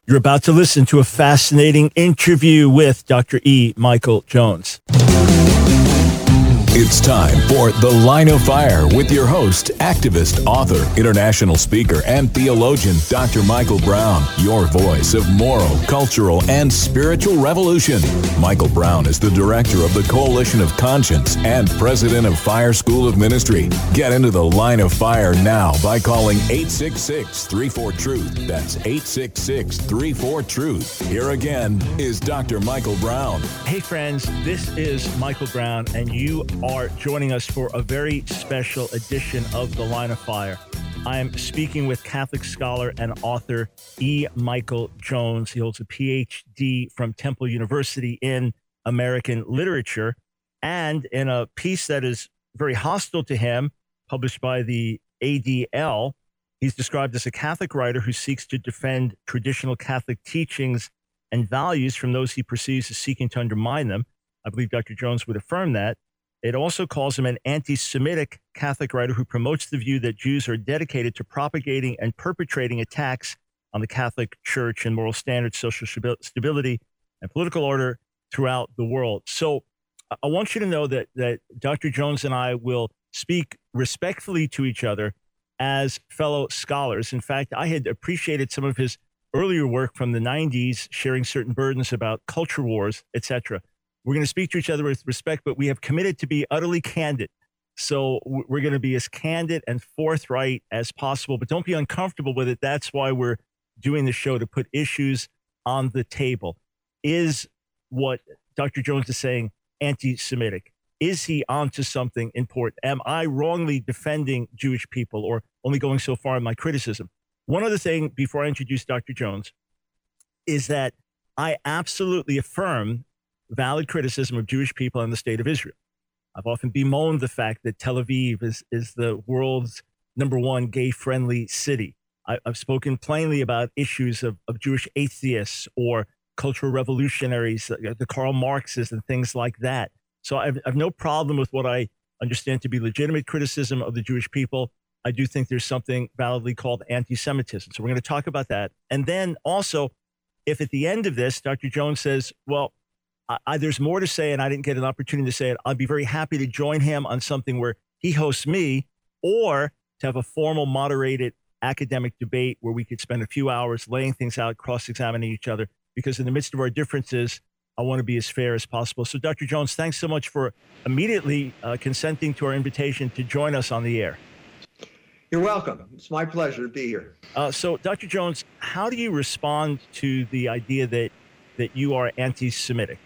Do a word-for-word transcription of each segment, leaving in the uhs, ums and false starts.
You're about to listen to a fascinating interview with Doctor E. Michael Jones. It's time for The Line of Fire with your host, activist, author, international speaker, and theologian, Doctor Michael Brown, your voice of moral, cultural, and spiritual revolution. Michael Brown is the director of the Coalition of Conscience and president of Fire School of Ministry. Get into The Line of Fire now by calling eight six six, three four, truth. That's eight six six, three four, truth. Here again is Doctor Michael Brown. Hey friends, this is Michael Brown, and you are joining us for a very special edition of The Line of Fire. I am speaking with Catholic scholar and author E. Michael Jones. He holds a P H D from Temple University in American literature, and in a piece that is very hostile to him, published by the A D L, he's described as a Catholic writer who seeks to defend traditional Catholic teachings and values from those he perceives as seeking to undermine them. I believe Doctor Jones would affirm that. It also calls him an anti-Semitic Catholic writer who promotes the view that Jews are dedicated to propagating and perpetrating attacks on the Catholic Church and moral standards, social stability, and political order throughout the world. So I want you to know that that Doctor Jones and I will speak respectfully to each other as fellow scholars. In fact, I had appreciated some of his earlier work from the nineties, sharing certain burdens about culture wars, et cetera. We're going to speak to each other with respect, but we have committed to be utterly candid. So we're going to be as candid and forthright as possible, but don't be uncomfortable with it. That's why we're doing the show, to put issues on the table. Is what Doctor Jones is saying anti-Semitic? Is he onto something important? Am I wrongly defending Jewish people, or only going so far in my criticism? One other thing before I introduce Doctor Jones is that I absolutely affirm valid criticism of Jewish people and the state of Israel. I've often bemoaned the fact that Tel Aviv is, is the world's number one gay-friendly city. I, I've spoken plainly about issues of, of Jewish atheists or cultural revolutionaries, the Karl Marxists and things like that. So I've, I've no problem with what I understand to be legitimate criticism of the Jewish people. I do think there's something validly called anti-Semitism. So we're going to talk about that. And then also, if at the end of this, Doctor Jones says, well, I, there's more to say, and I didn't get an opportunity to say it, I'd be very happy to join him on something where he hosts me, or to have a formal, moderated academic debate where we could spend a few hours laying things out, cross-examining each other, because in the midst of our differences, I want to be as fair as possible. So, Doctor Jones, thanks so much for immediately uh, consenting to our invitation to join us on the air. You're welcome. It's my pleasure to be here. Uh, so, Doctor Jones, how do you respond to the idea that, that you are anti-Semitic?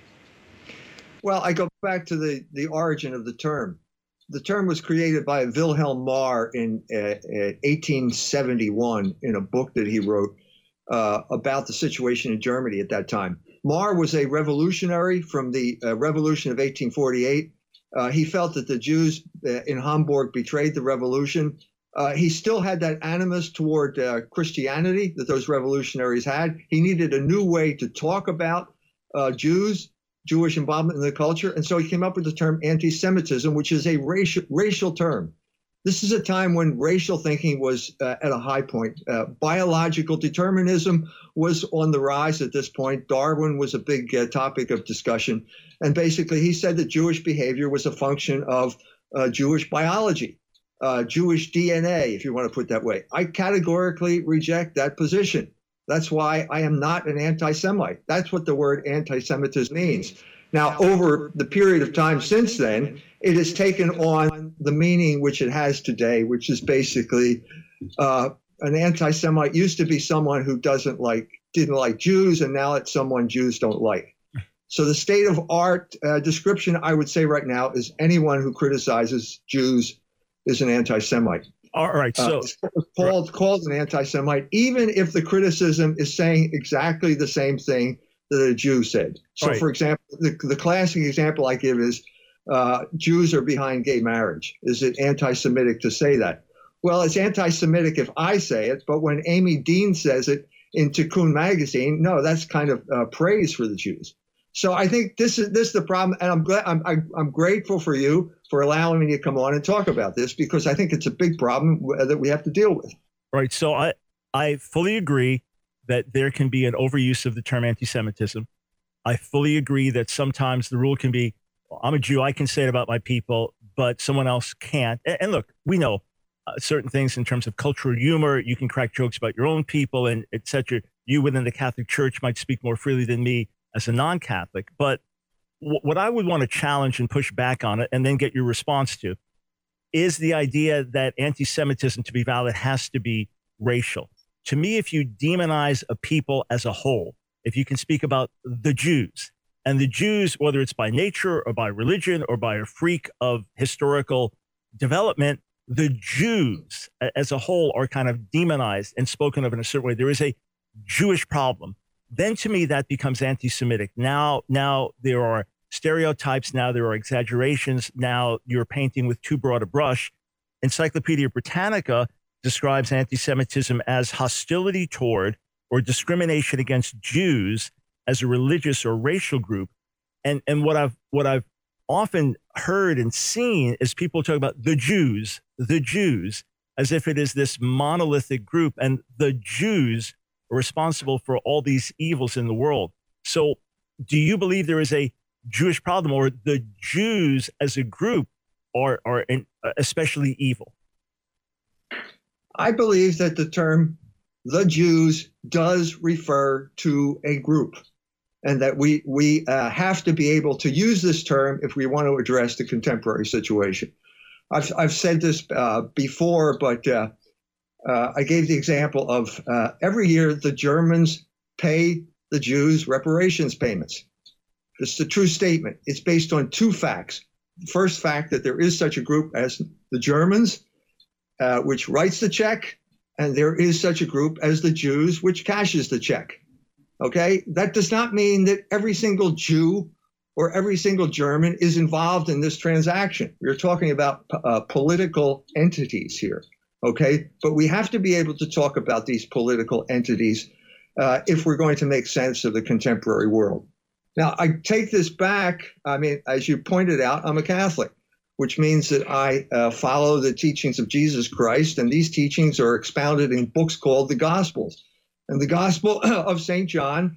Well, I go back to the, the origin of the term. The term was created by Wilhelm Marr in uh, eighteen seventy-one in a book that he wrote uh, about the situation in Germany at that time. Marr was a revolutionary from the uh, revolution of eighteen forty-eight. Uh, he felt that the Jews uh, in Hamburg betrayed the revolution. Uh, he still had that animus toward uh, Christianity that those revolutionaries had. He needed a new way to talk about uh, Jews, Jewish involvement in the culture. And so he came up with the term anti-Semitism, which is a racial, racial term. This is a time when racial thinking was uh, at a high point. Uh, biological determinism was on the rise at this point. Darwin was a big uh, topic of discussion. And basically, he said that Jewish behavior was a function of uh, Jewish biology, uh, Jewish D N A, if you want to put it that way. I categorically reject that position. That's why I am not an anti-Semite. That's what the word anti-Semitism means. Now, over the period of time since then, it has taken on the meaning which it has today, which is basically uh, an anti-Semite used to be someone who doesn't like, didn't like Jews, and now it's someone Jews don't like. So the state of art uh, description, I would say right now, is anyone who criticizes Jews is an anti-Semite. All right, so uh, it's called, called an anti-Semite, even if the criticism is saying exactly the same thing that a Jew said. So, right. For example, the, the classic example I give is uh, Jews are behind gay marriage. Is it anti-Semitic to say that? Well, it's anti-Semitic if I say it, but when Amy Dean says it in Tikkun magazine, no, that's kind of uh, praise for the Jews. So I think this is this is the problem, and I'm glad I'm I'm, I'm grateful for you for allowing me to come on and talk about this, because I think it's a big problem that we have to deal with. Right. So I I fully agree. that there can be an overuse of the term anti-Semitism. I fully agree that sometimes the rule can be, well, I'm a Jew, I can say it about my people, but someone else can't. And, and look, we know uh, certain things in terms of cultural humor. You can crack jokes about your own people and et cetera. You within the Catholic Church might speak more freely than me as a non-Catholic. But w- what I would want to challenge and push back on it and then get your response to is the idea that anti-Semitism to be valid has to be racial. To me, if you demonize a people as a whole, if you can speak about the Jews, and the Jews, whether it's by nature or by religion or by a freak of historical development, the Jews as a whole are kind of demonized and spoken of in a certain way. There is a Jewish problem. Then to me, that becomes anti-Semitic. Now, now there are stereotypes. Now there are exaggerations. Now you're painting with too broad a brush. Encyclopedia Britannica describes anti-Semitism as hostility toward or discrimination against Jews as a religious or racial group. And and what I've what I've often heard and seen is people talk about the Jews, the Jews, as if it is this monolithic group, and the Jews are responsible for all these evils in the world. So do you believe there is a Jewish problem, or the Jews as a group are, are in, especially evil? I believe that the term the Jews does refer to a group, and that we we uh, have to be able to use this term if we want to address the contemporary situation. I've I've said this uh, before, but uh, uh, I gave the example of uh, every year the Germans pay the Jews reparations payments. It's a true statement. It's based on two facts. The first fact that there is such a group as the Germans, uh, which writes the check, and there is such a group as the Jews, which cashes the check. Okay, that does not mean that every single Jew or every single German is involved in this transaction. We're talking about uh, political entities here. Okay, but we have to be able to talk about these political entities uh, if we're going to make sense of the contemporary world. Now, I take this back. I mean, as you pointed out, I'm a Catholic, which means that I uh, follow the teachings of Jesus Christ, and these teachings are expounded in books called the Gospels. And the Gospel of Saint John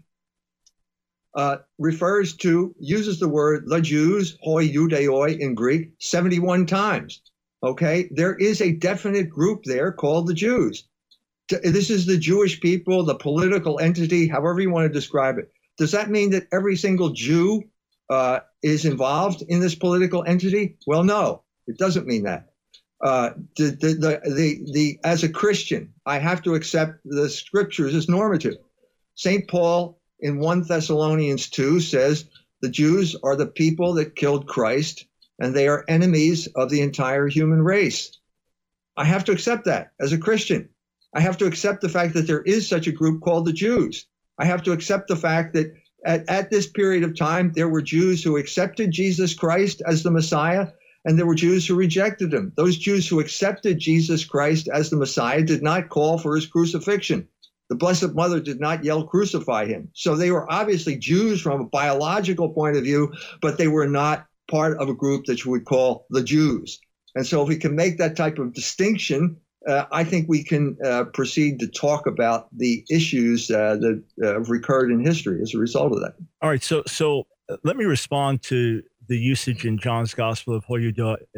uh, refers to, uses the word the Jews, hoi Judaioi in Greek, seventy-one times. Okay, there is a definite group there called the Jews. This is the Jewish people, the political entity, however you want to describe it. Does that mean that every single Jew uh, is involved in this political entity? Well, no, it doesn't mean that. Uh, the, the, the, the, the, as a Christian, I have to accept the scriptures as normative. Saint Paul in First Thessalonians two says the Jews are the people that killed Christ, and they are enemies of the entire human race. I have to accept that as a Christian. I have to accept the fact that there is such a group called the Jews. I have to accept the fact that at, at this period of time, there were Jews who accepted Jesus Christ as the Messiah, and there were Jews who rejected him. Those Jews who accepted Jesus Christ as the Messiah did not call for his crucifixion. The Blessed Mother did not yell, crucify him. So they were obviously Jews from a biological point of view, but they were not part of a group that you would call the Jews. And so if we can make that type of distinction, uh, I think we can uh, proceed to talk about the issues uh, that uh, have recurred in history as a result of that. All right. So, so let me respond to the usage in John's Gospel of hoi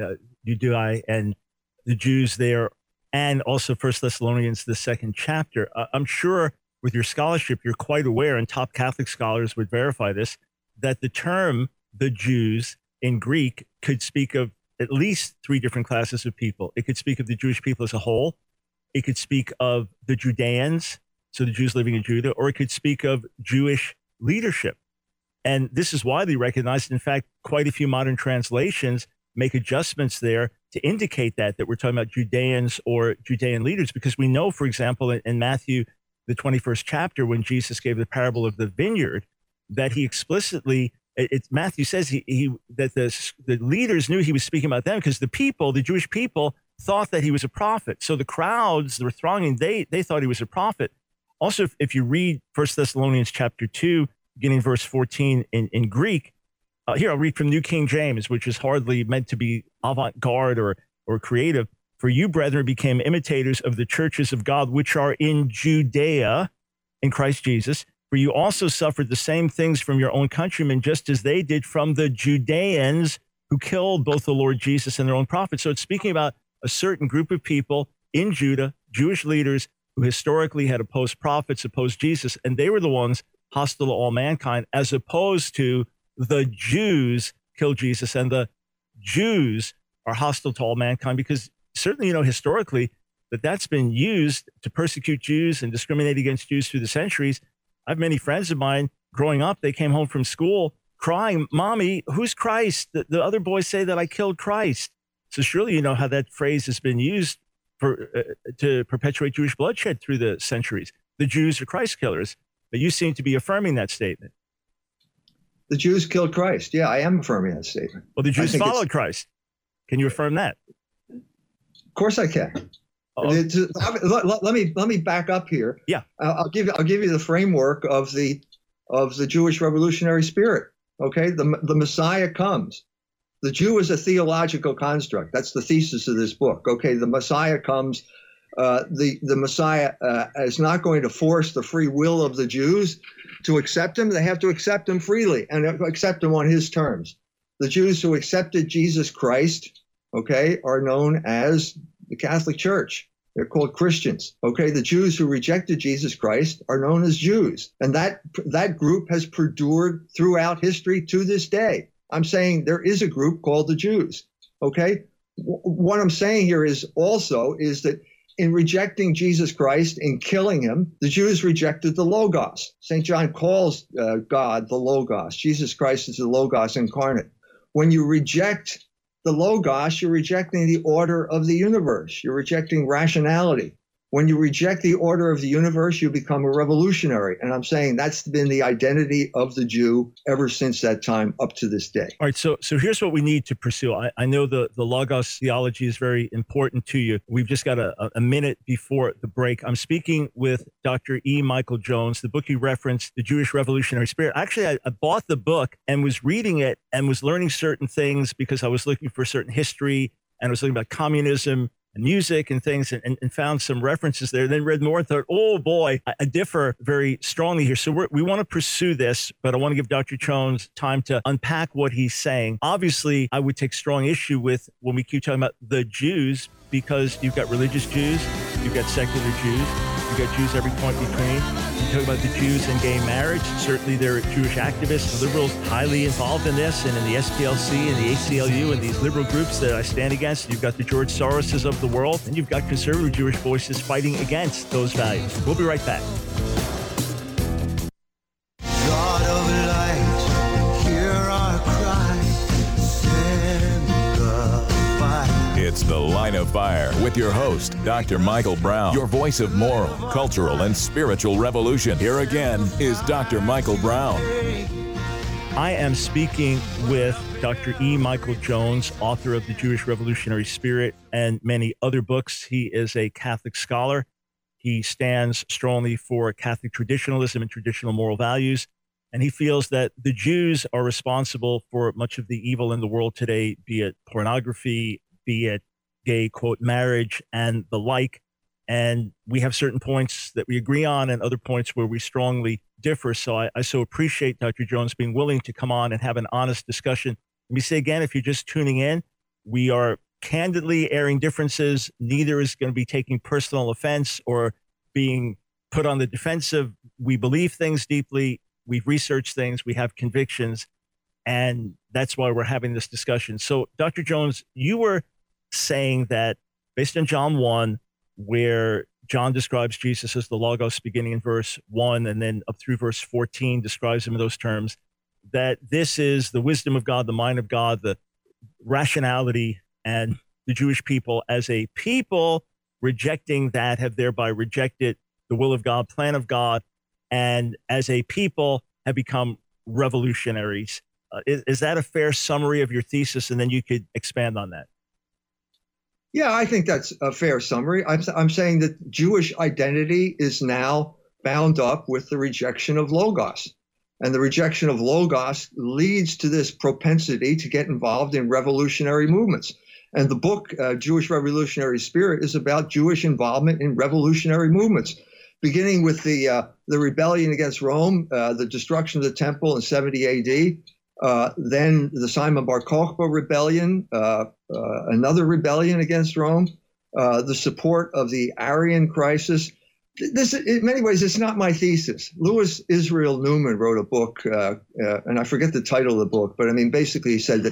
Judaioi and the Jews there, and also First Thessalonians, the second chapter. Uh, I'm sure with your scholarship, you're quite aware, and top Catholic scholars would verify this, that the term the Jews in Greek could speak of at least three different classes of people. It could speak of the Jewish people as a whole. It could speak of the Judeans, so the Jews living in Judah, or it could speak of Jewish leadership. And this is widely recognized. In fact, quite a few modern translations make adjustments there to indicate that, that we're talking about Judeans or Judean leaders, because we know, for example, in, in Matthew, the twenty-first chapter, when Jesus gave the parable of the vineyard, that he explicitly, it, it, Matthew says he, he that the, the leaders knew he was speaking about them because the people, the Jewish people, thought that he was a prophet. So the crowds that were thronging, they, they thought he was a prophet. Also, if, if you read First Thessalonians chapter two, beginning verse fourteen in, in Greek, uh, here I'll read from New King James, which is hardly meant to be avant-garde or, or creative. For you, brethren, became imitators of the churches of God, which are in Judea in Christ Jesus. For you also suffered the same things from your own countrymen, just as they did from the Judeans who killed both the Lord Jesus and their own prophets. So it's speaking about a certain group of people in Judah, Jewish leaders who historically had opposed prophets, opposed Jesus, and they were the ones hostile to all mankind, as opposed to the Jews killed Jesus, and the Jews are hostile to all mankind, because certainly, you know, historically, that that's been used to persecute Jews and discriminate against Jews through the centuries. I have many friends of mine growing up, they came home from school crying, "Mommy, who's Christ? The, the other boys say that I killed Christ." So surely you know how that phrase has been used for uh, to perpetuate Jewish bloodshed through the centuries. The Jews are Christ killers, but you seem to be affirming that statement. The Jews killed Christ. Yeah, I am affirming that statement. Well, the Jews followed Christ. Can you affirm that? Of course I can. Oh. Let, let, let me let me back up here. Yeah, I'll, I'll give you I'll give you the framework of the of the Jewish revolutionary spirit. Okay, the the Messiah comes. The Jew is a theological construct. That's the thesis of this book. Okay, the Messiah comes. Uh, the the Messiah uh, is not going to force the free will of the Jews to accept him. They have to accept him freely and accept him on his terms. The Jews who accepted Jesus Christ, okay, are known as the Catholic Church. They're called Christians. Okay, the Jews who rejected Jesus Christ are known as Jews, and that that group has perdured throughout history to this day. I'm saying there is a group called the Jews. Okay, w- what I'm saying here is also is that in rejecting Jesus Christ, in killing him, the Jews rejected the Logos. Saint John calls uh, God the Logos. Jesus Christ is the Logos incarnate. When you reject the Logos, you're rejecting the order of the universe. You're rejecting rationality. When you reject the order of the universe, you become a revolutionary. And I'm saying that's been the identity of the Jew ever since that time up to this day. All right, so so here's what we need to pursue. I, I know the, the Logos theology is very important to you. We've just got a, a minute before the break. I'm speaking with Doctor E. Michael Jones. The book you referenced, The Jewish Revolutionary Spirit. Actually, I, I bought the book and was reading it and was learning certain things because I was looking for certain history and I was looking about communism and music and things, and, and, and found some references there. Then read more and thought, oh boy, I, I differ very strongly here. So we're, we want to pursue this, but I want to give Doctor Jones time to unpack what he's saying. Obviously, I would take strong issue with when we keep talking about the Jews, because you've got religious Jews, you've got secular Jews, you've got Jews every point between. You talk about the Jews and gay marriage. Certainly there are Jewish activists, liberals highly involved in this, and in the S P L C and the A C L U and these liberal groups that I stand against. You've got the George Soroses of the world, and you've got conservative Jewish voices fighting against those values. We'll be right back. God of light, hear our cry, send the fire. It's The Line of Fire with your host, Doctor Michael Brown, your voice of moral, cultural, and spiritual revolution. Here again is Doctor Michael Brown. I am speaking with Doctor E. Michael Jones, author of The Jewish Revolutionary Spirit and many other books. He is a Catholic scholar. He stands strongly for Catholic traditionalism and traditional moral values. And he feels that the Jews are responsible for much of the evil in the world today, be it pornography, be it gay, quote, marriage, and the like. And we have certain points that we agree on and other points where we strongly differ. So I, I so appreciate Doctor Jones being willing to come on and have an honest discussion. Let me say again, if you're just tuning in, we are candidly airing differences. Neither is going to be taking personal offense or being put on the defensive. We believe things deeply. We've researched things. We have convictions. And that's why we're having this discussion. So, Doctor Jones, you were saying that based on John one, where John describes Jesus as the Logos beginning in verse one and then up through verse fourteen describes him in those terms, that this is the wisdom of God, the mind of God, the rationality, and the Jewish people as a people rejecting that have thereby rejected the will of God, plan of God, and as a people have become revolutionaries. Uh, is, is that a fair summary of your thesis? And then you could expand on that. Yeah, I think that's a fair summary. I'm, I'm saying that Jewish identity is now bound up with the rejection of Logos. And the rejection of Logos leads to this propensity to get involved in revolutionary movements. And the book, uh, Jewish Revolutionary Spirit, is about Jewish involvement in revolutionary movements. beginning with the uh, the rebellion against Rome, uh, the destruction of the temple in seventy A D, uh, then the Simon Bar Kokhba rebellion, uh, uh, another rebellion against Rome, uh, the support of the Arian crisis. This, in many ways, it's not my thesis. Louis Israel Newman wrote a book, uh, uh, and I forget the title of the book, but I mean, basically, he said that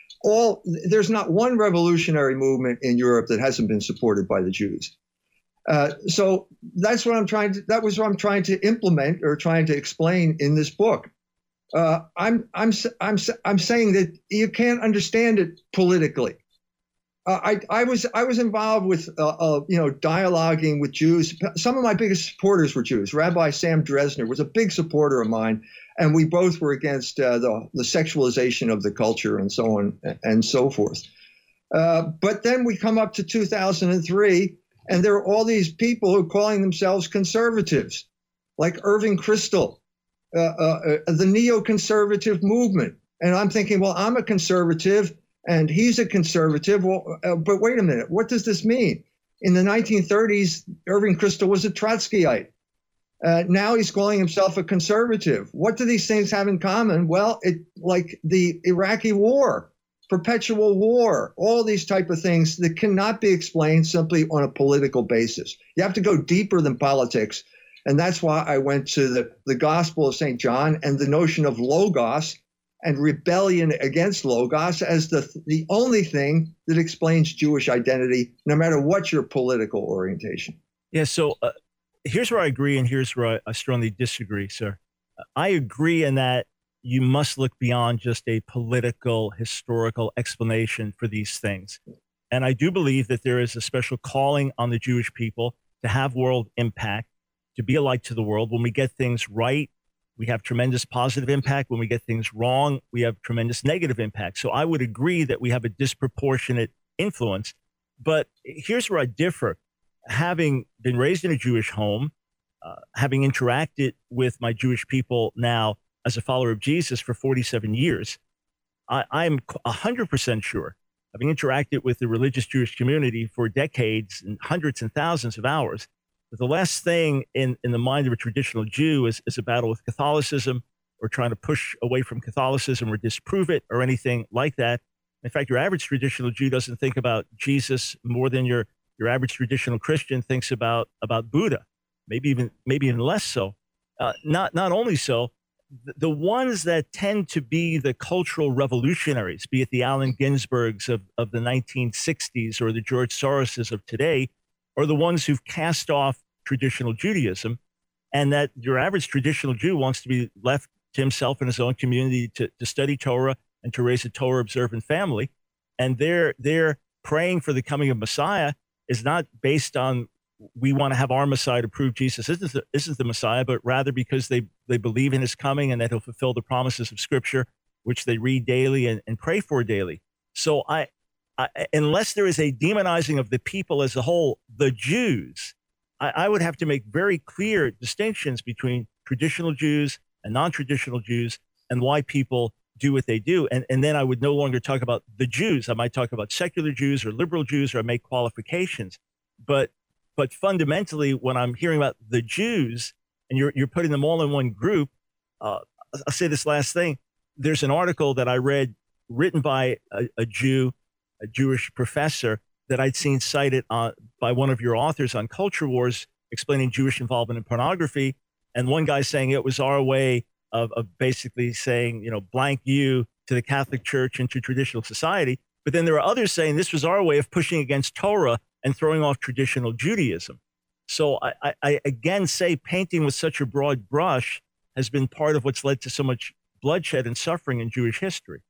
all there's not one revolutionary movement in Europe that hasn't been supported by the Jews. Uh, so that's what I'm trying to. That was what I'm trying to implement or trying to explain in this book. Uh, I'm I'm I'm I'm saying that you can't understand it politically. Uh, I, I was I was involved with uh, uh, you know dialoguing with Jews. Some of my biggest supporters were Jews. Rabbi Sam Dresner was a big supporter of mine, and we both were against uh, the the sexualization of the culture and so on and so forth. Uh, but then we come up to two thousand three, and there are all these people who are calling themselves conservatives, like Irving Kristol, uh, uh, uh, the neoconservative movement, and I'm thinking, well, I'm a conservative. And he's a conservative. Well, uh, but wait a minute. What does this mean? In the nineteen thirties, Irving Kristol was a Trotskyite. Uh, now he's calling himself a conservative. What do these things have in common? Well, it like the Iraqi war, perpetual war, all these type of things that cannot be explained simply on a political basis. You have to go deeper than politics. And that's why I went to the, the Gospel of Saint John and the notion of logos and rebellion against logos as the the only thing that explains Jewish identity, no matter what your political orientation. Yeah, so uh, here's where I agree and here's where I, I strongly disagree, sir. I agree in that you must look beyond just a political, historical explanation for these things. And I do believe that there is a special calling on the Jewish people to have world impact, to be a light to the world. When we get things right, we have tremendous positive impact. When we get things wrong, we have tremendous negative impact. So I would agree that we have a disproportionate influence. But here's where I differ. Having been raised in a Jewish home, uh, having interacted with my Jewish people now as a follower of Jesus for forty-seven years, I, I'm one hundred percent sure, having interacted with the religious Jewish community for decades and hundreds and thousands of hours, that the last thing in, in the mind of a traditional Jew is, is a battle with Catholicism or trying to push away from Catholicism or disprove it or anything like that. In fact, your average traditional Jew doesn't think about Jesus more than your, your average traditional Christian thinks about, about Buddha, maybe even maybe even less so. Uh, not not only so, the, the ones that tend to be the cultural revolutionaries, be it the Allen Ginsbergs of, of the nineteen sixties or the George Soroses of today, are the ones who've cast off traditional Judaism, and that your average traditional Jew wants to be left to himself and his own community to, to study Torah and to raise a Torah observant family. And their, their praying for the coming of Messiah is not based on, we want to have our Messiah to prove Jesus isn't the, isn't the Messiah, but rather because they, they believe in his coming and that he'll fulfill the promises of Scripture, which they read daily and, and pray for daily. So I, I, unless there is a demonizing of the people as a whole, the Jews, I, I would have to make very clear distinctions between traditional Jews and non-traditional Jews and why people do what they do. And, and then I would no longer talk about the Jews. I might talk about secular Jews or liberal Jews, or I make qualifications. But but fundamentally, when I'm hearing about the Jews and you're, you're putting them all in one group, uh, I'll say this last thing. There's an article that I read written by a, a Jew, a Jewish professor, that I'd seen cited uh, by one of your authors on Culture Wars, explaining Jewish involvement in pornography. And one guy saying it was our way of, of basically saying, you know, blank you to the Catholic Church and to traditional society. But then there are others saying this was our way of pushing against Torah and throwing off traditional Judaism. So I, I, I again say painting with such a broad brush has been part of what's led to so much bloodshed and suffering in Jewish history.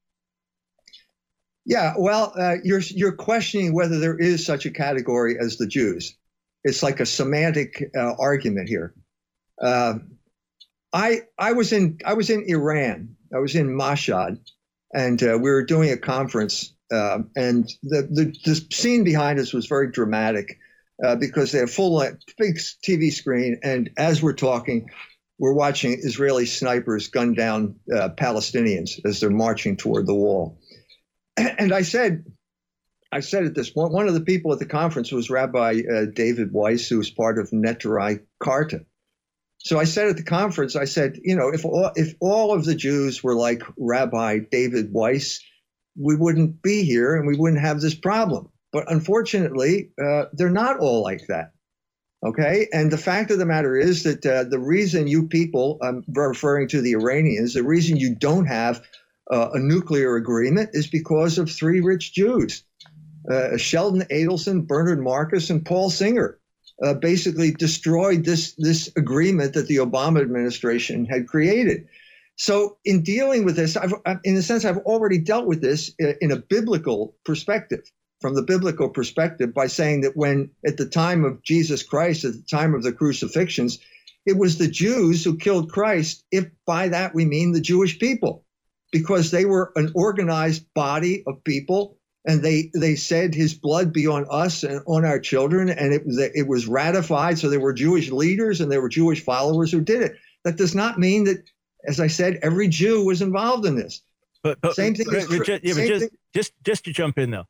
Yeah, well, uh, you're you're questioning whether there is such a category as the Jews. It's like a semantic uh, argument here. Uh, I I was in I was in Iran. I was in Mashhad, and uh, we were doing a conference. Uh, and the, the the scene behind us was very dramatic uh, because they had full big T V screen, and as we're talking, we're watching Israeli snipers gun down uh, Palestinians as they're marching toward the wall. And I said, I said at this point, one of the people at the conference was Rabbi uh, David Weiss, who was part of Neturei Karta. So I said at the conference, I said, you know, if all, if all of the Jews were like Rabbi David Weiss, we wouldn't be here and we wouldn't have this problem. But unfortunately, uh, they're not all like that. Okay. And the fact of the matter is that uh, the reason you people, I'm referring to the Iranians, the reason you don't have uh, a nuclear agreement is because of three rich Jews, uh, Sheldon Adelson, Bernard Marcus, and Paul Singer. Uh, basically destroyed this, this agreement that the Obama administration had created. So in dealing with this, I've, in a sense, I've already dealt with this in a biblical perspective, from the biblical perspective, by saying that when at the time of Jesus Christ, at the time of the crucifixions, it was the Jews who killed Christ, if by that we mean the Jewish people, because they were an organized body of people. And they, they said his blood be on us and on our children. And it was, it was ratified. So there were Jewish leaders and there were Jewish followers who did it. That does not mean that, as I said, every Jew was involved in this. But, but same thing. But, but, just, yeah, but just, just, just to jump in, though,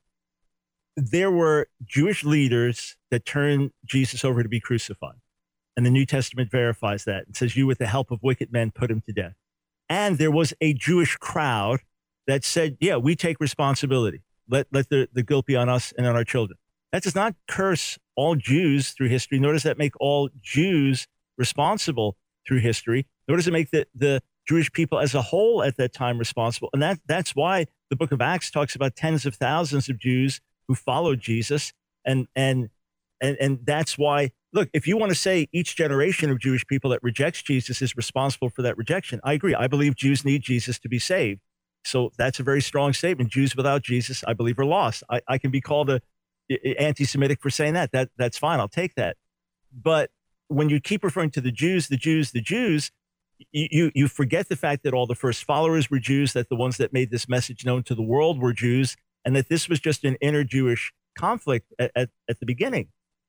there were Jewish leaders that turned Jesus over to be crucified. And the New Testament verifies that. It says, you with the help of wicked men put him to death. And there was a Jewish crowd that said, yeah, we take responsibility. Let let the, the guilt be on us and on our children. That does not curse all Jews through history, nor does that make all Jews responsible through history, nor does it make the, the Jewish people as a whole at that time responsible. And that that's why the book of Acts talks about tens of thousands of Jews who followed Jesus. And and and and that's why, look, if you want to say each generation of Jewish people that rejects Jesus is responsible for that rejection, I agree. I believe Jews need Jesus to be saved. So that's a very strong statement. Jews without Jesus, I believe, are lost. I, I can be called a, a anti-Semitic for saying that. That that's fine. I'll take that. But when you keep referring to the Jews, the Jews, the Jews, you, you you forget the fact that all the first followers were Jews, that the ones that made this message known to the world were Jews, and that this was just an inter-Jewish conflict at, at, at the beginning.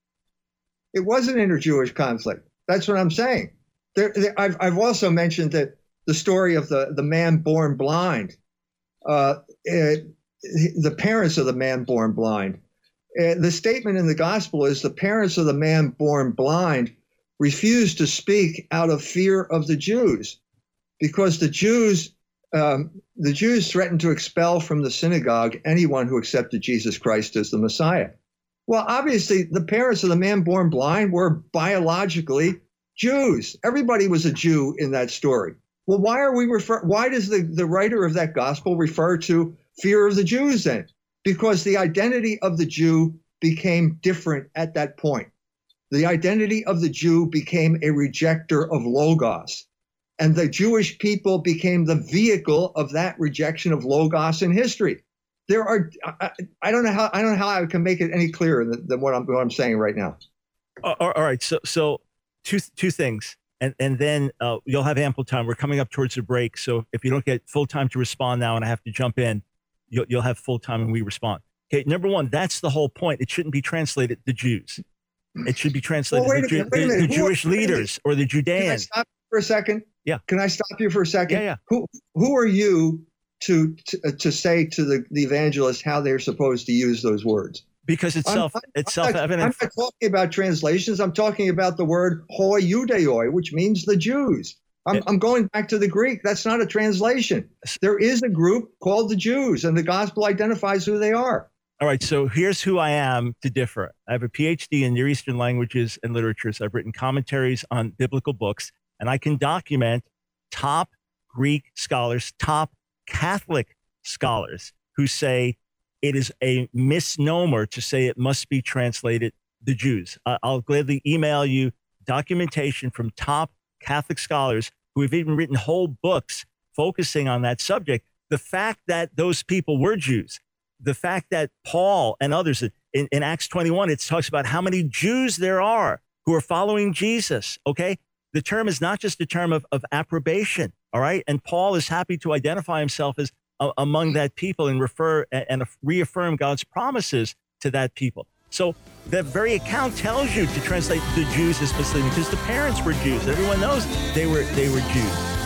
It was an inter-Jewish conflict. That's what I'm saying. There, there, I've I've also mentioned that the story of the, the man born blind. Uh, it, the parents of the man born blind. Uh, the statement in the gospel is the parents of the man born blind refused to speak out of fear of the Jews, because the Jews um, the Jews threatened to expel from the synagogue anyone who accepted Jesus Christ as the Messiah. Well, obviously, the parents of the man born blind were biologically Jews. Everybody was a Jew in that story. Well, why are we refer? Why does the, the writer of that gospel refer to fear of the Jews then? Because the identity of the Jew became different at that point. The identity of the Jew became a rejecter of Logos, and the Jewish people became the vehicle of that rejection of Logos in history. There are, I, I don't know how I don't know how I can make it any clearer than, than what I'm what I'm saying right now. Uh, all right, so so two two things. And and then uh, you'll have ample time. We're coming up towards the break, so if you don't get full time to respond now, and I have to jump in, you'll you'll have full time when we respond. Okay, number one, that's the whole point. It shouldn't be translated the Jews. It should be translated well, the, Ju- minute, the, the who Jewish are, leaders or the Judeans. Can I stop for a second? Yeah. Can I stop you for a second? Yeah, yeah. Who who are you to to, to say to the, the evangelist how they're supposed to use those words? Because it's I'm, self, I'm, it's I'm self-evident. Not, I'm not talking about translations. I'm talking about the word hoi judeoi, which means the Jews. I'm, it, I'm going back to the Greek. That's not a translation. There is a group called the Jews, and the gospel identifies who they are. All right, so here's who I am to differ. I have a P H D in Near Eastern languages and literatures. I've written commentaries on biblical books, and I can document top Greek scholars, top Catholic scholars who say it is a misnomer to say it must be translated the Jews. Uh, I'll gladly email you documentation from top Catholic scholars who have even written whole books focusing on that subject. The fact that those people were Jews, the fact that Paul and others in, in Acts twenty-one, it talks about how many Jews there are who are following Jesus, okay? The term is not just a term of, of approbation, all right? And Paul is happy to identify himself as a, among that people and refer and, and reaffirm God's promises to that people. So the very account tells you to translate the Jews as misleading because the parents were Jews. Everyone knows they were they were Jews.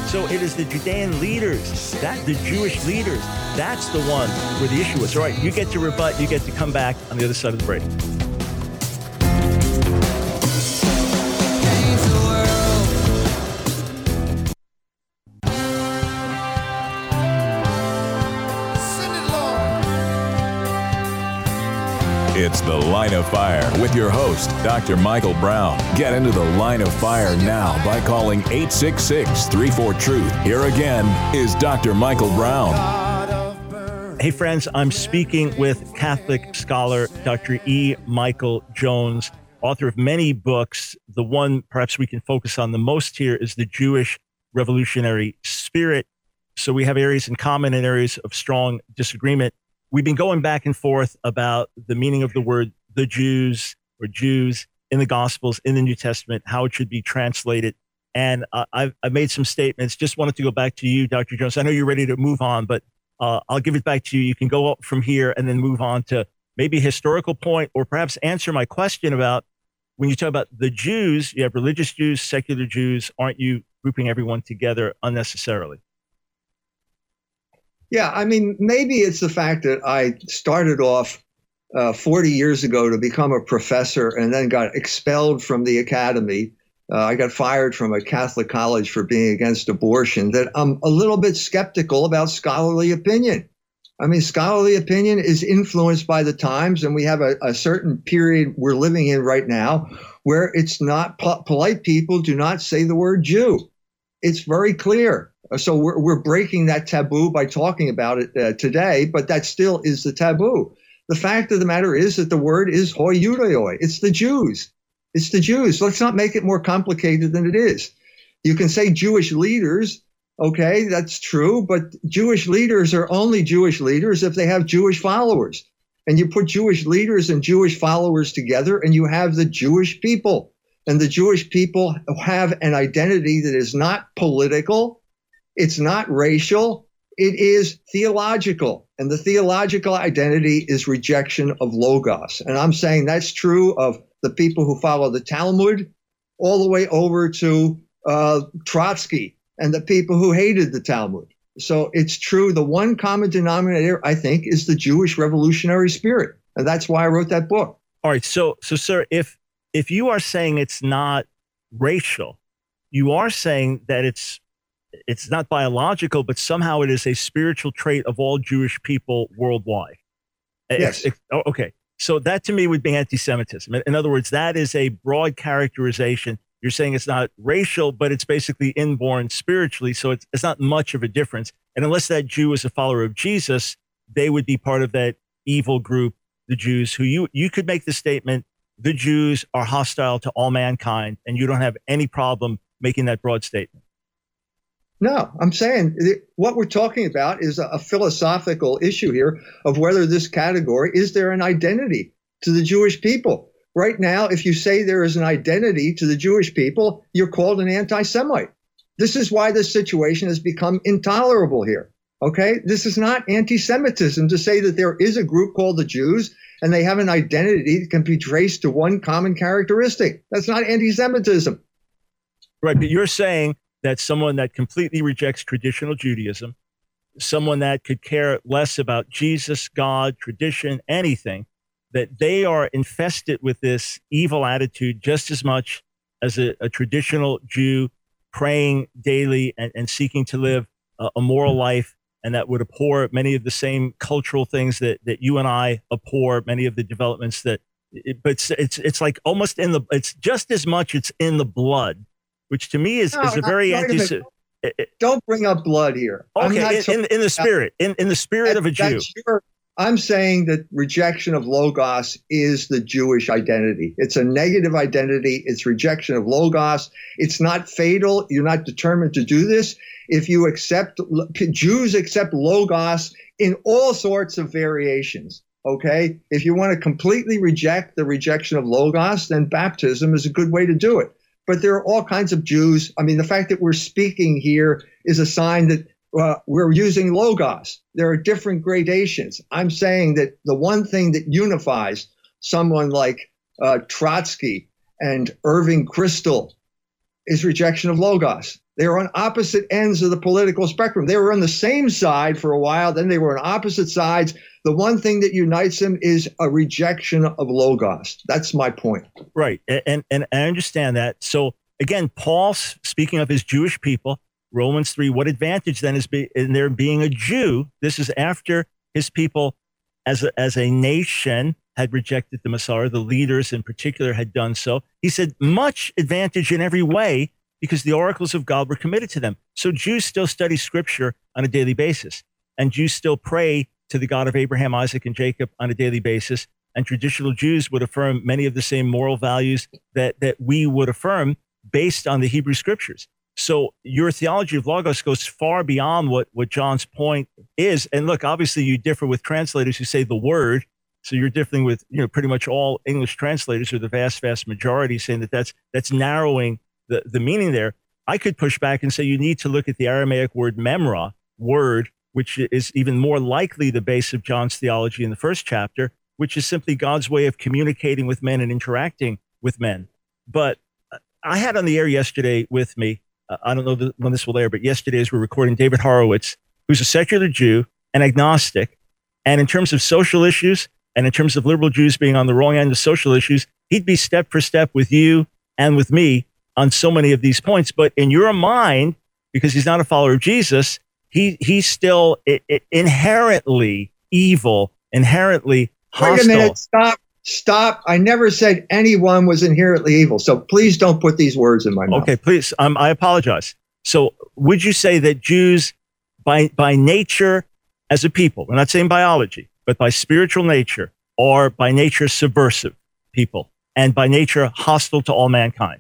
So it is the Judean leaders, that the Jewish leaders, that's the one where the issue is. All right, you get to rebut, you get to come back on the other side of the break. It's The Line of Fire with your host, Doctor Michael Brown. Get into The Line of Fire now by calling eight six six, three four, truth. Here again is Doctor Michael Brown. Hey friends, I'm speaking with Catholic scholar Doctor E. Michael Jones, author of many books. The one perhaps we can focus on the most here is The Jewish Revolutionary Spirit. So we have areas in common and areas of strong disagreement. We've been going back and forth about the meaning of the word the Jews or Jews in the Gospels, in the New Testament, how it should be translated. And uh, I've, I've made some statements. Just wanted to go back to you, Doctor Jones. I know you're ready to move on, but uh, I'll give it back to you. You can go up from here and then move on to maybe a historical point, or perhaps answer my question about when you talk about the Jews, you have religious Jews, secular Jews. Aren't you grouping everyone together unnecessarily? Yeah, I mean, maybe it's the fact that I started off uh, forty years ago to become a professor and then got expelled from the academy. Uh, I got fired from a Catholic college for being against abortion, that I'm a little bit skeptical about scholarly opinion. I mean, scholarly opinion is influenced by the times, and we have a, a certain period we're living in right now where it's not po- polite people do not say the word Jew. It's very clear. So we're, we're breaking that taboo by talking about it uh, today, but that still is the taboo. The fact of the matter is that the word is hoi Judaoi. It's the Jews. It's the Jews. Let's not make it more complicated than it is. You can say Jewish leaders. Okay, that's true. But Jewish leaders are only Jewish leaders if they have Jewish followers. And you put Jewish leaders and Jewish followers together and you have the Jewish people. And the Jewish people have an identity that is not political. It's not racial, it is theological. And the theological identity is rejection of Logos. And I'm saying that's true of the people who follow the Talmud, all the way over to uh, Trotsky and the people who hated the Talmud. So it's true. The one common denominator, I think, is the Jewish revolutionary spirit. And that's why I wrote that book. All right. So, so sir, if if you are saying it's not racial, you are saying that it's It's not biological, but somehow it is a spiritual trait of all Jewish people worldwide. Yes. It, it, okay. So that to me would be anti-Semitism. In other words, that is a broad characterization. You're saying it's not racial, but it's basically inborn spiritually. So it's, it's not much of a difference. And unless that Jew is a follower of Jesus, they would be part of that evil group, the Jews, who you, you could make the statement, the Jews are hostile to all mankind, and you don't have any problem making that broad statement. No, I'm saying what we're talking about is a, a philosophical issue here of whether this category, is there an identity to the Jewish people? Right now, if you say there is an identity to the Jewish people, you're called an anti-Semite. This is why this situation has become intolerable here. Okay, this is not anti-Semitism to say that there is a group called the Jews and they have an identity that can be traced to one common characteristic. That's not anti-Semitism. Right, but you're saying that someone that completely rejects traditional Judaism, someone that could care less about Jesus, God, tradition, anything, that they are infested with this evil attitude just as much as a, a traditional Jew praying daily and, and seeking to live a, a moral life, and that would abhor many of the same cultural things that, that you and I abhor, many of the developments that, it, but it's, it's, it's like almost in the, it's just as much it's in the blood, which to me is, no, is a very anti. A Don't bring up blood here. Okay, in, in, in the spirit, in, in the spirit that, of a Jew. Your, I'm saying that rejection of Logos is the Jewish identity. It's a negative identity. It's rejection of Logos. It's not fatal. You're not determined to do this. If you accept, Jews accept Logos in all sorts of variations. Okay, if you want to completely reject the rejection of Logos, then baptism is a good way to do it. But there are all kinds of Jews. I mean, the fact that we're speaking here is a sign that uh, we're using Logos. There are different gradations. I'm saying that the one thing that unifies someone like uh, Trotsky and Irving Kristol is rejection of Logos. They were on opposite ends of the political spectrum. They were on the same side for a while, then they were on opposite sides. The one thing that unites them is a rejection of Logos. That's my point. Right. And, and, and I understand that. So again, Paul, speaking of his Jewish people, Romans three, what advantage then is be, in there being a Jew? This is after his people as a, as a nation had rejected the Messiah. The leaders in particular had done so. He said much advantage in every way because the oracles of God were committed to them. So Jews still study scripture on a daily basis, and Jews still pray to the God of Abraham, Isaac, and Jacob on a daily basis. And traditional Jews would affirm many of the same moral values that, that we would affirm based on the Hebrew scriptures. So your theology of Logos goes far beyond what, what John's point is. And look, obviously you differ with translators who say the word. So you're differing with, you know, pretty much all English translators, or the vast, vast majority, saying that that's, that's narrowing the, the meaning there. I could push back and say you need to look at the Aramaic word memra, word, which is even more likely the base of John's theology in the first chapter, which is simply God's way of communicating with men and interacting with men. But I had on the air yesterday with me, uh, I don't know when this will air, but yesterday as we're recording, David Horowitz, who's a secular Jew, an agnostic, and in terms of social issues, and in terms of liberal Jews being on the wrong end of social issues, he'd be step for step with you and with me on so many of these points. But in your mind, because he's not a follower of Jesus, he he's still I- I inherently evil, inherently hostile. Wait a minute, stop, stop. I never said anyone was inherently evil. So please don't put these words in my mouth. Okay, please. Um, I apologize. So would you say that Jews by by nature as a people, we're not saying biology, but by spiritual nature, are by nature subversive people, and by nature hostile to all mankind?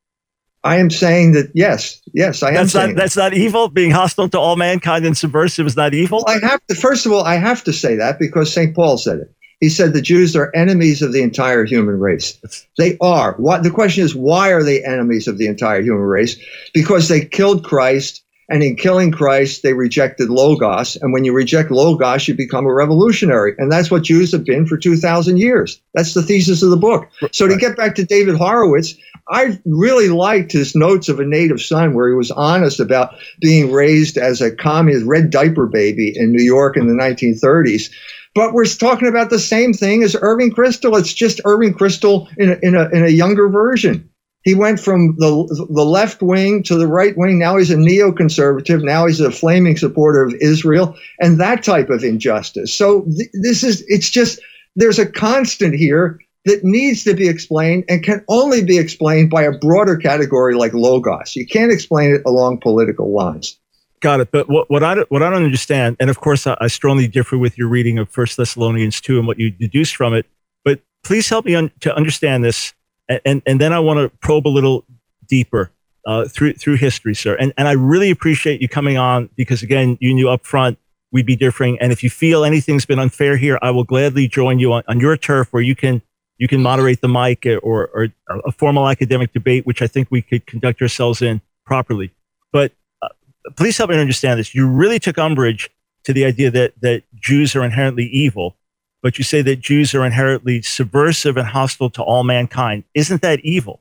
I am saying that, yes, yes, I am That's saying not, that's not evil? Being hostile to all mankind and subversive is not evil? Well, I have to, first of all, I have to say that because Saint Paul said it. He said the Jews are enemies of the entire human race. They are. What, the question is, why are they enemies of the entire human race? Because they killed Christ, and in killing Christ, they rejected Logos. And when you reject Logos, you become a revolutionary. And that's what Jews have been for two thousand years. That's the thesis of the book. So to get back to David Horowitz, I really liked his notes of a native son, where he was honest about being raised as a communist red diaper baby in New York in the nineteen thirties. But we're talking about the same thing as Irving Kristol. It's just Irving Kristol in a, in a, in a younger version. He went from the the left wing to the right wing. Now he's a neoconservative. Now he's a flaming supporter of Israel and that type of injustice. So th- this is, it's just, there's a constant here that needs to be explained and can only be explained by a broader category like Logos. You can't explain it along political lines. Got it. But what, what I what I don't understand, and of course I, I strongly differ with your reading of First Thessalonians two and what you deduce from it, but please help me un- to understand this, and, and and then I want to probe a little deeper uh, through through history, sir. And and I really appreciate you coming on, because again, you knew up front we'd be differing, and if you feel anything's been unfair here, I will gladly join you on, on your turf where you can. You can moderate the mic, or, or a formal academic debate, which I think we could conduct ourselves in properly. But uh, please help me understand this. You really took umbrage to the idea that, that Jews are inherently evil, but you say that Jews are inherently subversive and hostile to all mankind. Isn't that evil?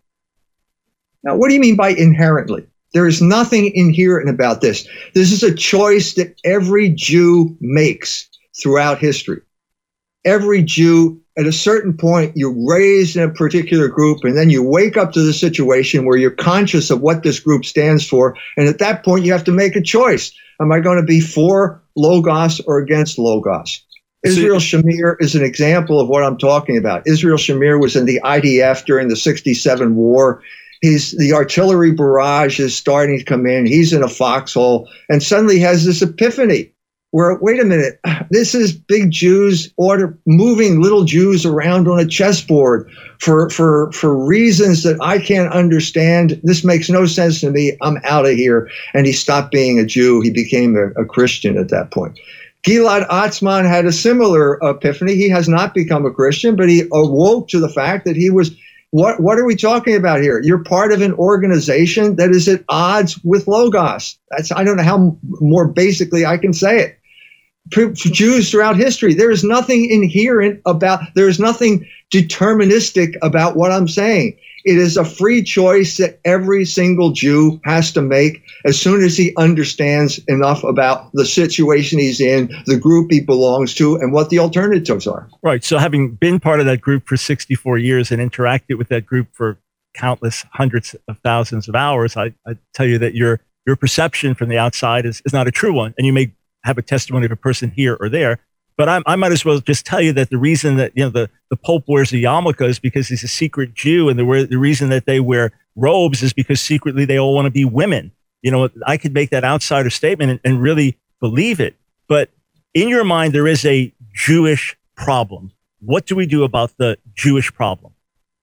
Now, what do you mean by inherently? There is nothing inherent about this. This is a choice that every Jew makes throughout history. Every Jew, at a certain point, you're raised in a particular group, and then you wake up to the situation where you're conscious of what this group stands for. And at that point, you have to make a choice. Am I going to be for Logos or against Logos? Israel Shamir is an example of what I'm talking about. Israel Shamir was in the I D F during the sixty-seven war. He's, the artillery barrage is starting to come in. He's in a foxhole, and suddenly has this epiphany. Where, wait a minute, this is big Jews order moving little Jews around on a chessboard for, for, for reasons that I can't understand. This makes no sense to me. I'm out of here. And he stopped being a Jew. He became a, a Christian at that point. Gilad Atzmon had a similar epiphany. He has not become a Christian, but he awoke to the fact that he was, what, what are we talking about here? You're part of an organization that is at odds with Logos. That's, I don't know how more basically I can say it. Jews throughout history. There is nothing inherent about, there is nothing deterministic about what I'm saying. It is a free choice that every single Jew has to make as soon as he understands enough about the situation he's in, the group he belongs to, and what the alternatives are. Right. So having been part of that group for sixty-four years and interacted with that group for countless hundreds of thousands of hours, I, I tell you that your your perception from the outside is, is not a true one. And you may have a testimony of a person here or there. But I, I might as well just tell you that the reason that, you know, the, the Pope wears a yarmulke is because he's a secret Jew, and the, the reason that they wear robes is because secretly they all want to be women. You know, I could make that outsider statement and, and really believe it. But in your mind, there is a Jewish problem. What do we do about the Jewish problem?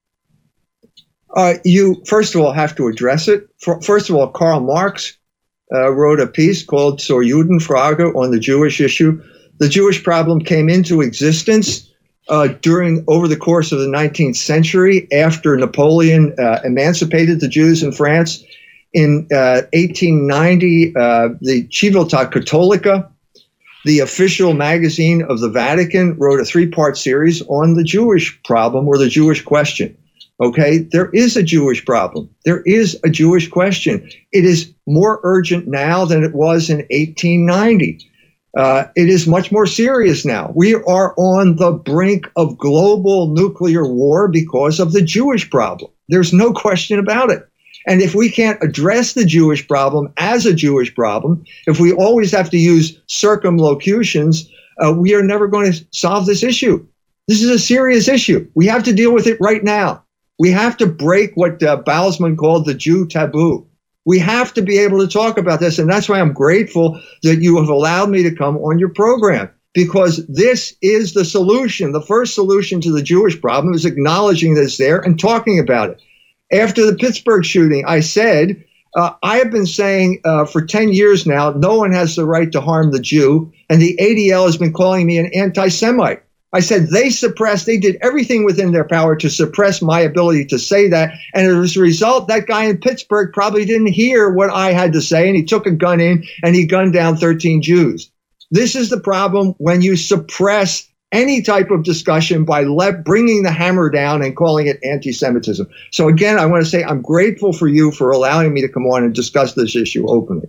Uh, you, first of all, have to address it. For, first of all, Karl Marx uh, wrote a piece called Zur Judenfrage on the Jewish issue. The Jewish problem came into existence uh, during over the course of the nineteenth century after Napoleon uh, emancipated the Jews in France. In uh, eighteen ninety, uh, the Civiltà Cattolica, the official magazine of the Vatican, wrote a three-part series on the Jewish problem or the Jewish question. Okay, there is a Jewish problem. There is a Jewish question. It is more urgent now than it was in eighteen ninety. Uh, it is much more serious now. We are on the brink of global nuclear war because of the Jewish problem. There's no question about it. And if we can't address the Jewish problem as a Jewish problem, if we always have to use circumlocutions, uh, we are never going to solve this issue. This is a serious issue. We have to deal with it right now. We have to break what uh, Balsman called the Jew taboo. We have to be able to talk about this, and that's why I'm grateful that you have allowed me to come on your program, because this is the solution. The first solution to the Jewish problem is acknowledging that it's there and talking about it. After the Pittsburgh shooting, I said, uh, I have been saying uh, for ten years now, no one has the right to harm the Jew, and the A D L has been calling me an anti-Semite. I said they suppressed, they did everything within their power to suppress my ability to say that. And as a result, that guy in Pittsburgh probably didn't hear what I had to say, and he took a gun in and he gunned down thirteen Jews. This is the problem when you suppress any type of discussion by le- bringing the hammer down and calling it anti-Semitism. So again, I want to say I'm grateful for you for allowing me to come on and discuss this issue openly.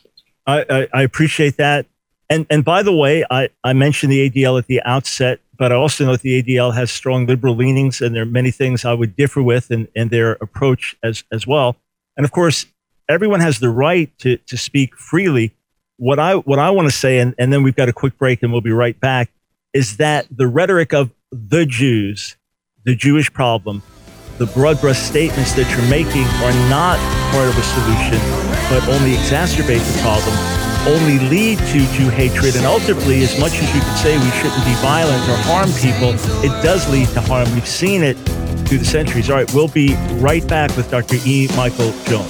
I, I, I appreciate that. And and by the way, I, I mentioned the A D L at the outset, but I also know that the A D L has strong liberal leanings, and there are many things I would differ with in, in their approach as, as well. And of course, everyone has the right to, to speak freely. What I what I want to say, and, and then we've got a quick break and we'll be right back, is that the rhetoric of the Jews, the Jewish problem, the broad brush statements that you're making are not part of a solution, but only exacerbate the problem, only lead to Jew hatred. And ultimately, as much as you can say we shouldn't be violent or harm people, it does lead to harm. We've seen it through the centuries. All right, we'll be right back with Doctor E. Michael Jones.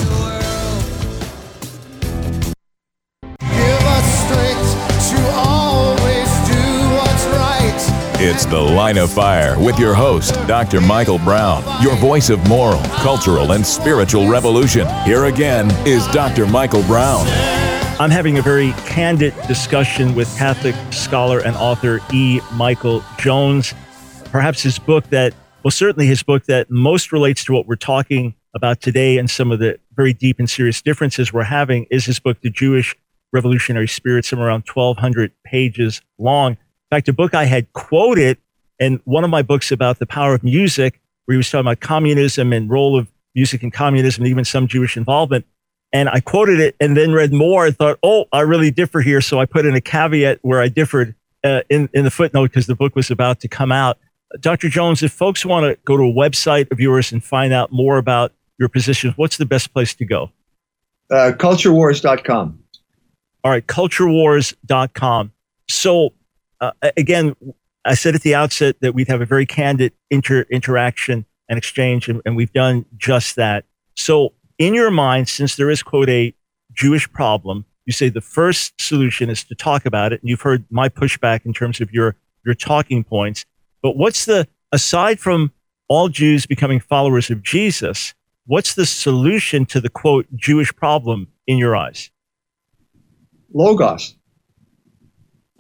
It's The Line of Fire with your host, Doctor Michael Brown, your voice of moral, cultural, and spiritual revolution. Here again is Doctor Michael Brown. I'm having a very candid discussion with Catholic scholar and author E. Michael Jones. Perhaps his book that, well, certainly his book that most relates to what we're talking about today and some of the very deep and serious differences we're having is his book, The Jewish Revolutionary Spirit, somewhere around twelve hundred pages long. In fact, a book I had quoted in one of my books about the power of music, where he was talking about communism and role of music in communism, and even some Jewish involvement. And I quoted it and then read more and thought, oh, I really differ here. So I put in a caveat where I differed uh, in, in the footnote because the book was about to come out. Doctor Jones, if folks want to go to a website of yours and find out more about your position, what's the best place to go? Uh, culture wars dot com. All right, culture wars dot com. So, Uh, again, I said at the outset that we'd have a very candid inter- interaction and exchange, and, and we've done just that. So in your mind, since there is, quote, a Jewish problem, you say the first solution is to talk about it, and you've heard my pushback in terms of your, your talking points. But what's the, aside from all Jews becoming followers of Jesus, what's the solution to the, quote, Jewish problem in your eyes? Logos.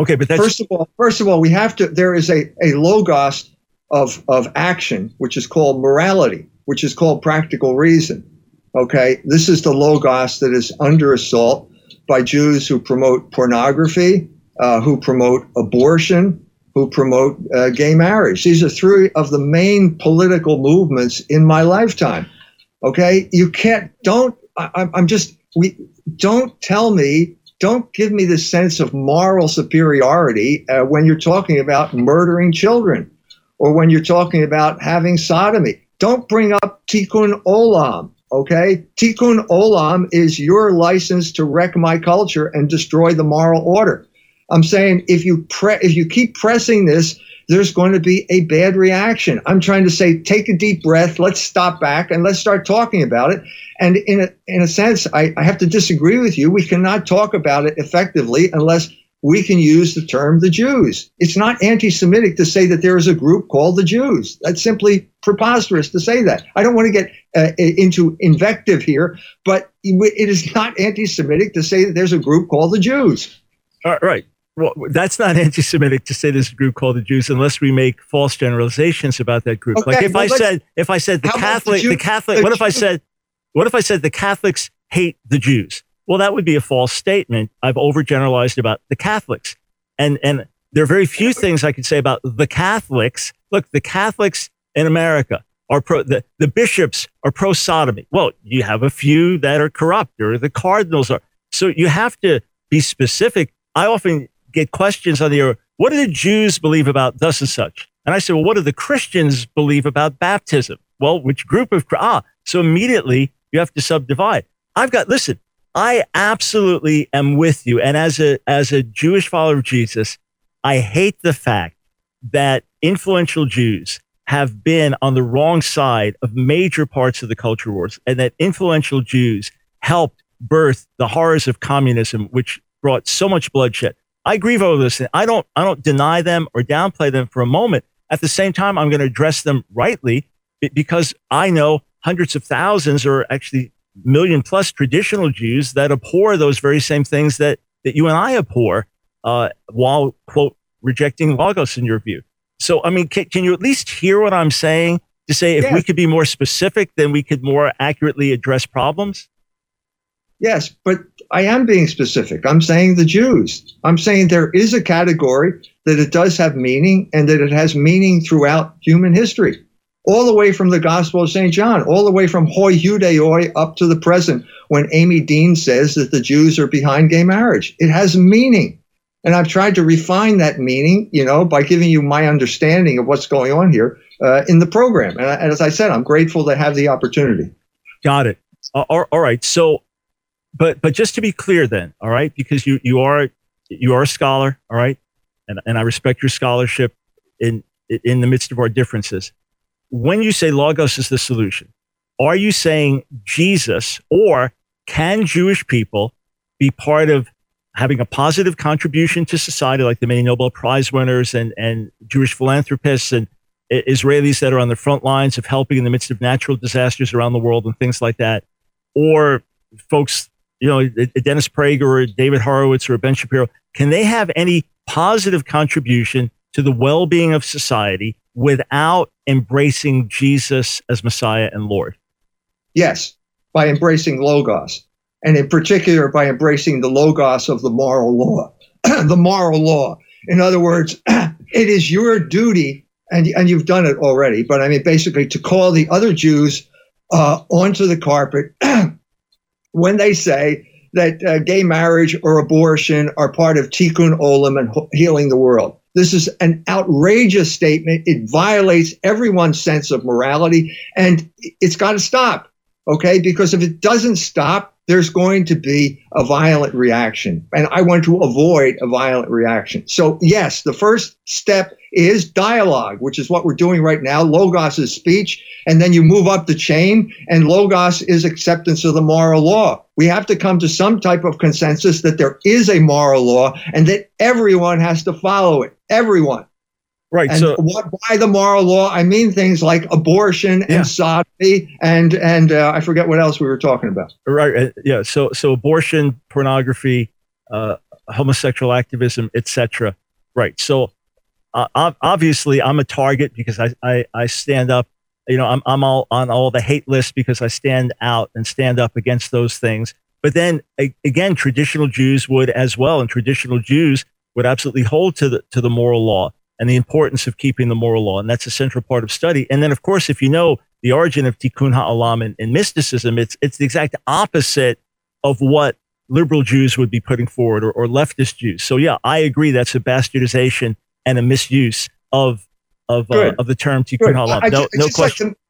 Okay, but that's... First of all, first of all, we have to, there is a, a logos of, of action, which is called morality, which is called practical reason. Okay, this is the logos that is under assault by Jews who promote pornography, uh, who promote abortion, who promote uh, gay marriage. These are three of the main political movements in my lifetime. Okay, you can't, don't, I, I'm just, we don't tell me, don't give me the sense of moral superiority uh, when you're talking about murdering children or when you're talking about having sodomy. Don't bring up tikkun olam. Okay, tikkun olam is your license to wreck my culture and destroy the moral order. I'm saying if you pre- if you keep pressing this, there's going to be a bad reaction. I'm trying to say, take a deep breath. Let's stop back and let's start talking about it. And in a, in a sense, I, I have to disagree with you. We cannot talk about it effectively unless we can use the term the Jews. It's not anti-Semitic to say that there is a group called the Jews. That's simply preposterous to say that. I don't want to get uh, into invective here, but it is not anti-Semitic to say that there's a group called the Jews. All right. Well, that's not anti-Semitic to say there's a group called the Jews unless we make false generalizations about that group. Okay, like if well, I said, if I said the Catholic, the, the Catholic, the what if I said, what if I said the Catholics hate the Jews? Well, that would be a false statement. I've overgeneralized about the Catholics. And, and there are very few things I could say about the Catholics. Look, the Catholics in America are pro, the, the bishops are pro-sodomy. Well, you have a few that are corrupt, or the cardinals are. So you have to be specific. I often get questions on the air, what do the Jews believe about thus and such? And I say, well, what do the Christians believe about baptism? Well, which group of, ah, so immediately you have to subdivide. I've got, listen, I absolutely am with you. And as a, as a Jewish follower of Jesus, I hate the fact that influential Jews have been on the wrong side of major parts of the culture wars, and that influential Jews helped birth the horrors of communism, which brought so much bloodshed. I agree with all this. I don't, I don't deny them or downplay them for a moment. At the same time, I'm going to address them rightly because I know hundreds of thousands or actually million plus traditional Jews that abhor those very same things that, that you and I abhor uh, while, quote, rejecting Logos in your view. So, I mean, can, can you at least hear what I'm saying to say if yes. we could be more specific, then we could more accurately address problems? Yes, but I am being specific. I'm saying the Jews. I'm saying there is a category that it does have meaning and that it has meaning throughout human history, all the way from the Gospel of Saint John, all the way from hoi judaoi up to the present when Amy Dean says that the Jews are behind gay marriage. It has meaning. And I've tried to refine that meaning, you know, by giving you my understanding of what's going on here uh, in the program. And, and as I said, I'm grateful to have the opportunity. Got it. Uh, all, all right. So, But but just to be clear then, all right, because you, you are you are a scholar, all right, and and I respect your scholarship in in the midst of our differences. When you say Logos is the solution, are you saying Jesus, or can Jewish people be part of having a positive contribution to society, like the many Nobel Prize winners and, and Jewish philanthropists and Israelis that are on the front lines of helping in the midst of natural disasters around the world and things like that, or folks, you know, Dennis Prager or David Horowitz or Ben Shapiro, can they have any positive contribution to the well-being of society without embracing Jesus as Messiah and Lord? Yes, by embracing Logos, and in particular by embracing the Logos of the moral law, the moral law. In other words, it is your duty, and, and you've done it already, but I mean, basically to call the other Jews uh, onto the carpet when they say that uh, gay marriage or abortion are part of tikkun olam and ho- healing the world. This is an outrageous statement. It violates everyone's sense of morality, and it's got to stop, okay? Because if it doesn't stop, there's going to be a violent reaction, and I want to avoid a violent reaction. So yes, the first step is dialogue, which is what we're doing right now. Logos is speech, and then you move up the chain, and Logos is acceptance of the moral law. We have to come to some type of consensus that there is a moral law and that everyone has to follow it. Everyone. Right. And so what, by the moral law, I mean things like abortion yeah. and sodomy and and uh, I forget what else we were talking about. Right. Uh, yeah. So so abortion, pornography, uh, homosexual activism, et cetera. Right. So uh, obviously, I'm a target because I, I I stand up. You know, I'm I'm all on all the hate lists because I stand out and stand up against those things. But then a, again, traditional Jews would as well, and traditional Jews would absolutely hold to the to the moral law and the importance of keeping the moral law, and that's a central part of study. And then, of course, if you know the origin of Tikkun Ha'olam and, and mysticism, it's it's the exact opposite of what liberal Jews would be putting forward, or, or leftist Jews. So yeah, I agree that's a bastardization and a misuse of of uh, of the term Tikkun Ha'olam. No, no question. Like to,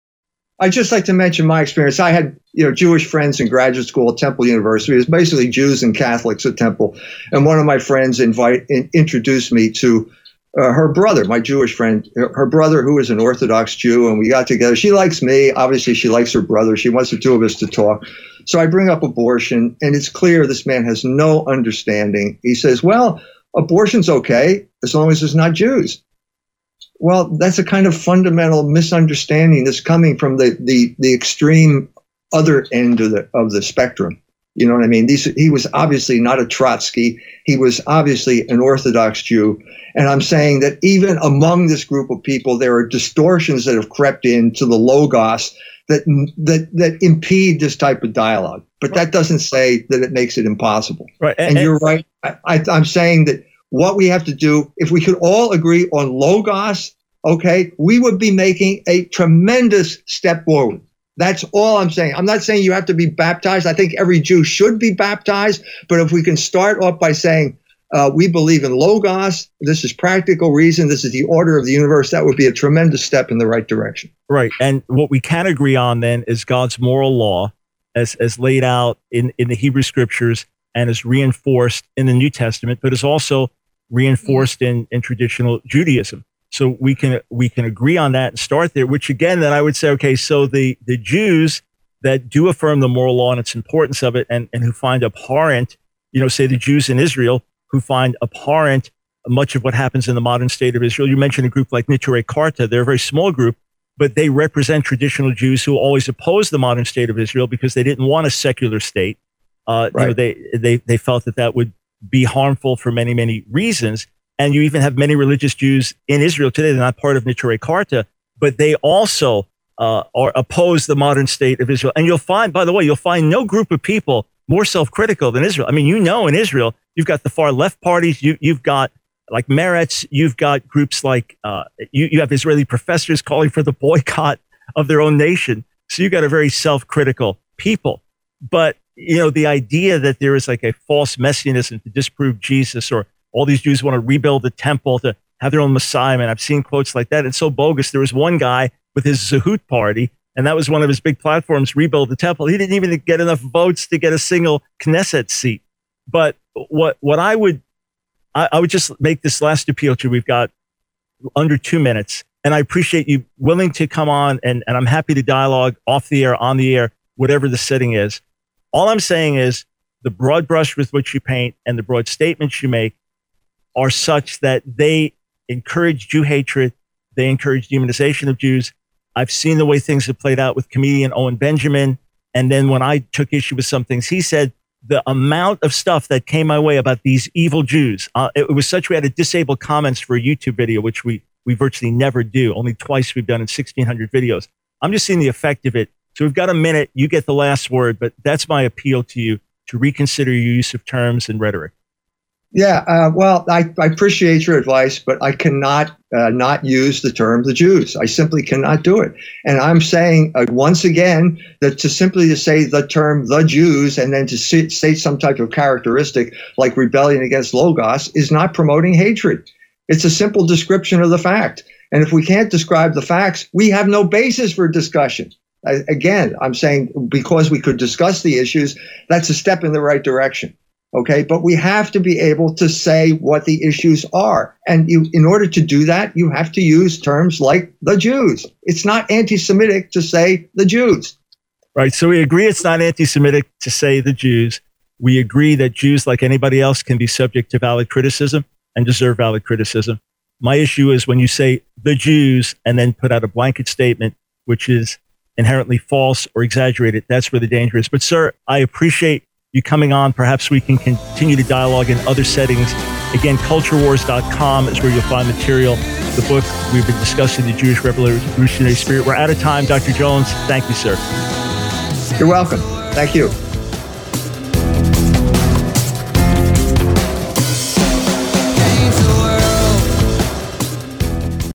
I'd just like to mention my experience. I had you know Jewish friends in graduate school at Temple University. It was basically Jews and Catholics at Temple, and one of my friends invite in, introduced me to uh, her brother, my Jewish friend, her brother who is an Orthodox Jew, and we got together. She likes me. Obviously, she likes her brother. She wants the two of us to talk. So I bring up abortion, and it's clear this man has no understanding. He says, well, abortion's okay as long as it's not Jews. Well, that's a kind of fundamental misunderstanding that's coming from the the, the extreme other end of the of the spectrum. You know what I mean? These, he was obviously not a Trotsky. He was obviously an Orthodox Jew. And I'm saying that even among this group of people, there are distortions that have crept into the Logos that that that impede this type of dialogue. But that doesn't say that it makes it impossible. Right. And, and you're right. I, I, I'm saying that what we have to do, if we could all agree on Logos, okay, we would be making a tremendous step forward. That's all I'm saying. I'm not saying you have to be baptized. I think every Jew should be baptized. But if we can start off by saying, uh, we believe in Logos, this is practical reason, this is the order of the universe, that would be a tremendous step in the right direction. Right. And what we can agree on then is God's moral law as, as laid out in, in the Hebrew scriptures and is reinforced in the New Testament, but is also reinforced in, in traditional Judaism. So we can we can agree on that and start there, which again, then I would say, okay, so the, the Jews that do affirm the moral law and its importance of it and, and who find abhorrent, you know, say the Jews in Israel who find abhorrent much of what happens in the modern state of Israel. You mentioned a group like Neturei Karta. They're a very small group, but they represent traditional Jews who always opposed the modern state of Israel because they didn't want a secular state. Uh, right. You know, they, they, they felt that that would be harmful for many, many reasons. And you even have many religious Jews in Israel today. They're not part of Neturei Karta, but they also uh, are oppose the modern state of Israel. And you'll find, by the way, you'll find no group of people more self-critical than Israel. I mean, you know, in Israel, you've got the far left parties. You, you've got like Meretz. You've got groups like uh, you, you have Israeli professors calling for the boycott of their own nation. So you've got a very self-critical people. But, you know, the idea that there is like a false messianism to disprove Jesus, or all these Jews want to rebuild the temple to have their own Messiah. And I've seen quotes like that. It's so bogus. There was one guy with his Zehut party, and that was one of his big platforms, rebuild the temple. He didn't even get enough votes to get a single Knesset seat. But what what I would, I, I would just make this last appeal to you. We've got under two minutes, and I appreciate you willing to come on, and, and I'm happy to dialogue off the air, on the air, whatever the setting is. All I'm saying is the broad brush with which you paint and the broad statements you make are such that they encourage Jew hatred. They encourage demonization of Jews. I've seen the way things have played out with comedian Owen Benjamin. And then when I took issue with some things he said, the amount of stuff that came my way about these evil Jews, uh, it, it was such we had to disable comments for a YouTube video, which we, we virtually never do. Only twice we've done in sixteen hundred videos. I'm just seeing the effect of it. So we've got a minute. You get the last word, but that's my appeal to you to reconsider your use of terms and rhetoric. Yeah, uh, well, I, I appreciate your advice, but I cannot uh, not use the term the Jews. I simply cannot do it. And I'm saying uh, once again that to simply to say the term the Jews and then to say, say some type of characteristic like rebellion against Logos is not promoting hatred. It's a simple description of the fact. And if we can't describe the facts, we have no basis for discussion. I, again, I'm saying because we could discuss the issues, that's a step in the right direction. Okay, but we have to be able to say what the issues are. And you, in order to do that, you have to use terms like the Jews. It's not anti-Semitic to say the Jews. Right. So we agree it's not anti-Semitic to say the Jews. We agree that Jews, like anybody else, can be subject to valid criticism and deserve valid criticism. My issue is when you say the Jews and then put out a blanket statement, which is inherently false or exaggerated. That's where the danger is. But sir, I appreciate you coming on. Perhaps we can continue to dialogue in other settings. Again, culture wars dot com is where you'll find material. The book we've been discussing, The Jewish Revolutionary Spirit. We're out of time. Doctor Jones, thank you, sir. You're welcome. Thank you.